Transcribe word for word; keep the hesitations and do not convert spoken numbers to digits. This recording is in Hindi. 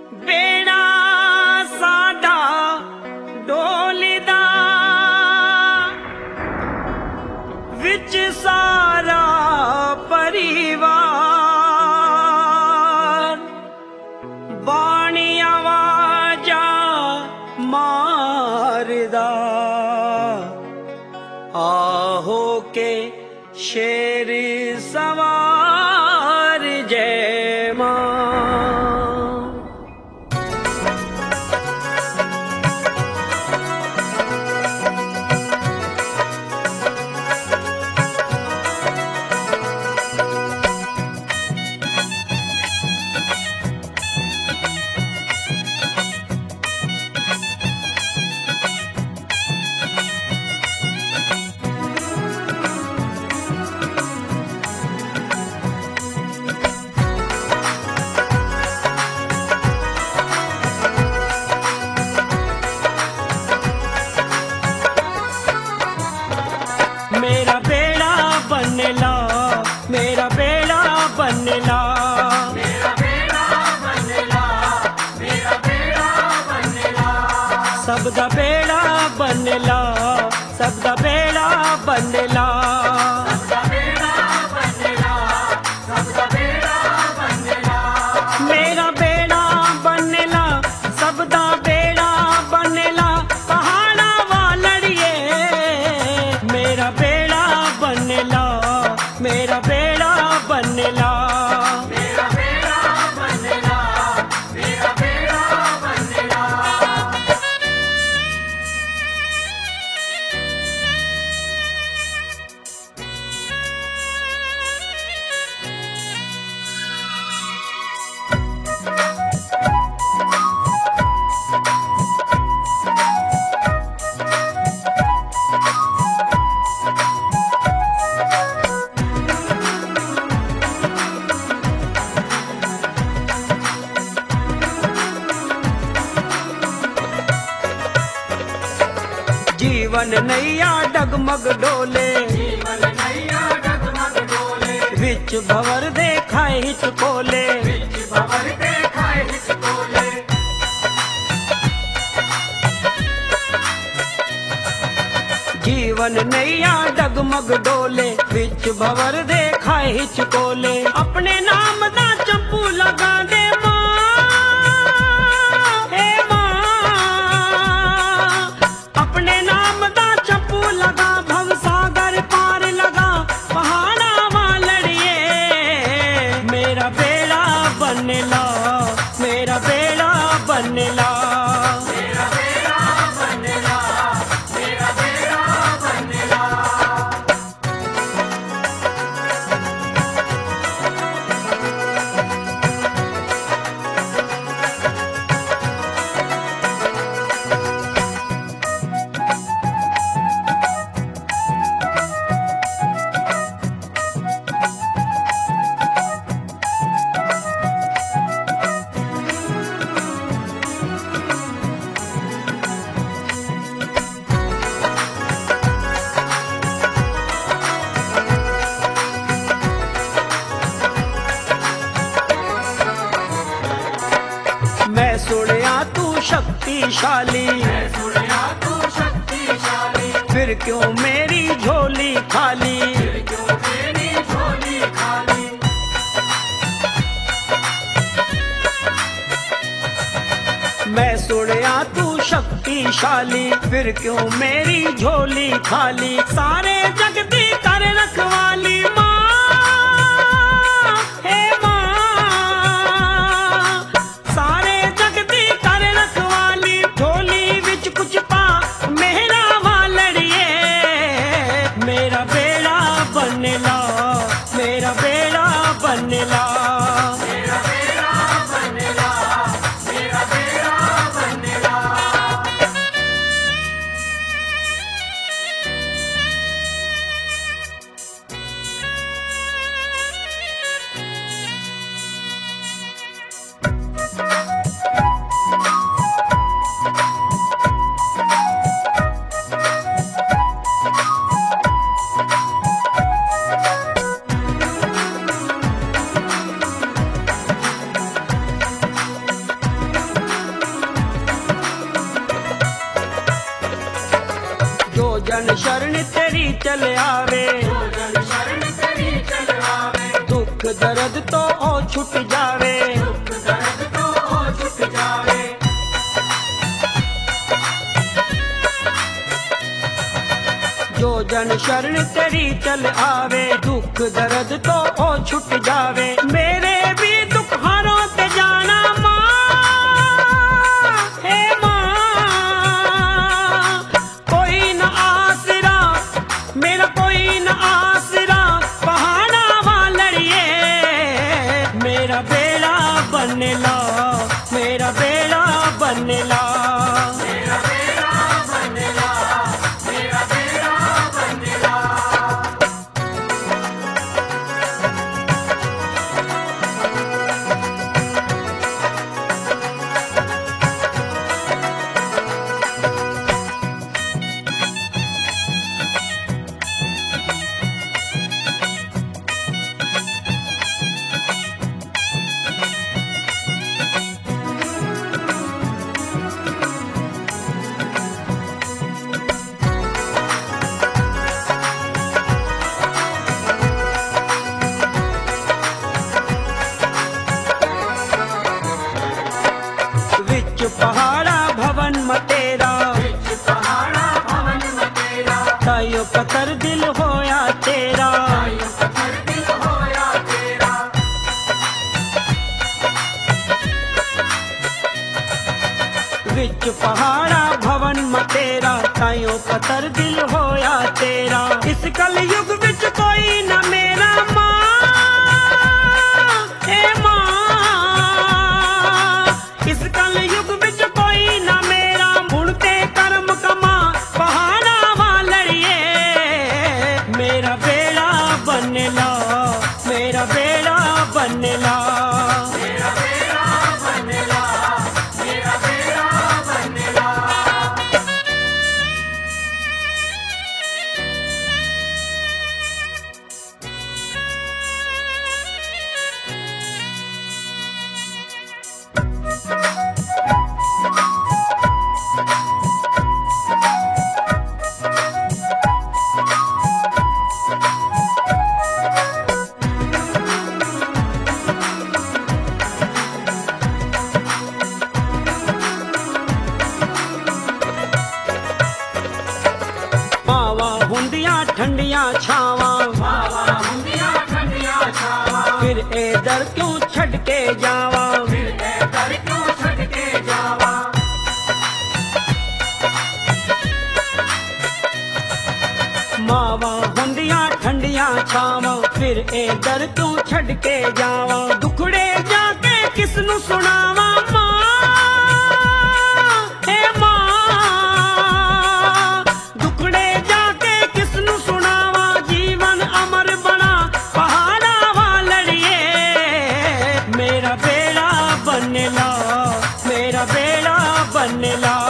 बेड़ा साडा डोलिदा विच सारा परिवार बाणी आवाजा मारदा आहो के शेर सवार जय मां। मेरा बेड़ा बनला मेरा बेड़ा बनला मेरा बेड़ा बनला मेरा बेड़ा बनला सबदा बेड़ा बनला सबदा बेड़ा बनला सबका बेड़ा बनला सबका बेड़ा बनला मेरा बेड़ा बनला सबदा बेड़ा बनला पहाड़ा वालड़िए मेरा बेड़ा बनला मेरा बेड़ा बनला मेरा बेड़ा बनला मेरा बेड़ा बनला जीवन नैया डगमग डोले जीवन नैया डगमग डोले विच भवर देखाए हिचकोले बिच भवर देखाए हिचकोले जीवन नैया डगमग डोले विच भवर देखाए हिचकोले अपने नाम दा चंपू लगा दे मां हे मां अपने नाम दा चंपू लगा भव सागर पार लगा पहाड़ा वालड़िए मेरा बेड़ा बनला मेरा बेड़ा बनला मेरा बेड़ा बनला मेरा बेड़ा बनला मैं सुनिया तू शक्तिशाली मैं सुनिया तू शक्तिशाली फिर क्यों मेरी झोली खाली फिर क्यों तेरी झोली खाली मैं सुनिया तू शक्तिशाली फिर क्यों मेरी झोली खाली सारे जग दी कर रखवाली मां हे मां सारे जग दी कर रखवाली झोली विच कुछ पा मेरा वालड़िए मेरा बेड़ा बनला मेरा बेड़ा बनला मेरा बेड़ा बनला मेरा बेड़ा बनला जन शरण तेरी चल आवे, जो जन शरण तेरी चल आवे, दुख दर्द तो ओ छुट जावे। दुख दर्द तो ओ छुट जावे। जो जन शरण तेरी चल आवे, दुख दर्द तो ओ छुट जावे। मेरे भी दुख हारों ते जाना माँ, हे माँ, कोई न आसरा, मेरा कोई न आसरा, बहाना वालड़िए, मेरा बेड़ा बन ला, मेरा बेड़ा बन ला। मेरा बेड़ा बन ला, मेरा बेड़ा बन ला। विच पहाड़ा भवन मतेरा, विच पहाड़ा भवन मतेरा, तायो पत्थर दिल होया तेरा। आयो पत्थर दिल होया तेरा। विच पहाड़ा भवन मतेरा, तायो पत्थर दिल होया तेरा। इस कल युग विच कोई न मेरा माँ, हे माँ, इस कल युग विच कोई न मेरा, मुड़ते कर्म कमा पहाड़ा वालड़िए, मेरा बेड़ा बन ला, मेरा बेड़ा बन ला। मेरा बेड़ा बन ला, मेरा बेड़ा बन ला। मावा हुंदियां ठंडियां छावां, मावा हुंदियां ठंडियां छावां, फिर ए दर क्यों छड़ के जावां। फिर ए दर क्यों छड़ के जावा। मावा हुंदियां ठंडियां छावां, फिर ए दर क्यों छड़ के जावां। दुखड़े जाके किसनू सुनावां माँ, हे माँ, दुखड़े जाके किसनू सुनावां। जीवन अमर बना पहाड़ा वालड़िए, मेरा बेड़ा बन ला, मेरा बेड़ा बन ला।